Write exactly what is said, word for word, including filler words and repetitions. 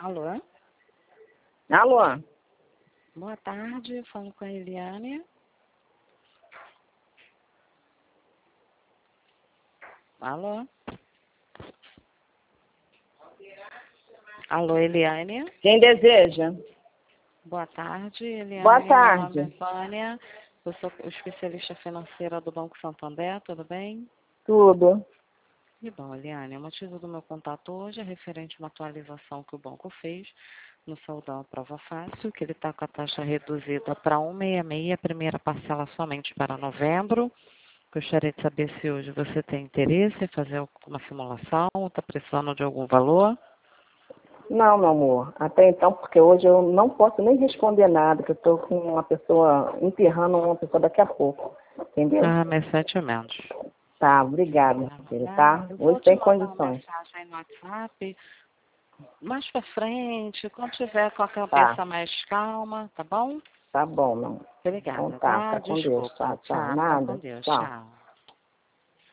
Alô? Alô? Boa tarde, falo com a Eliane. Alô? Alô, Eliane? Quem deseja? Boa tarde, Eliane. Boa Meu tarde. nome é Vânia. Eu sou especialista financeira do Banco Santander, tudo bem? Tudo. E bom, Eliane, o motivo do meu contato hoje é referente a uma atualização que o banco fez no Saudão Prova Fácil, que ele está com a taxa reduzida para cento e sessenta e seis, a primeira parcela somente para novembro. Gostaria de saber se hoje você tem interesse em fazer alguma simulação, está precisando de algum valor? Não, meu amor. Até então, porque hoje eu não posso nem responder nada, que eu estou com uma pessoa, enterrando uma pessoa daqui a pouco. Entendeu? Ah, mas sete menos. Tá, obrigada, minha filha, tá? Eu vou Hoje te tem mandar uma condições. mensagem aí no WhatsApp, mais pra frente, quando tiver com a Tá, cabeça mais calma, tá bom? tá bom, meu amor. Então Obrigada, tá, tá? fica com Deus. Desculpa. Tá, tchau. Tchau, fica com Nada, Deus. tchau. Tchau.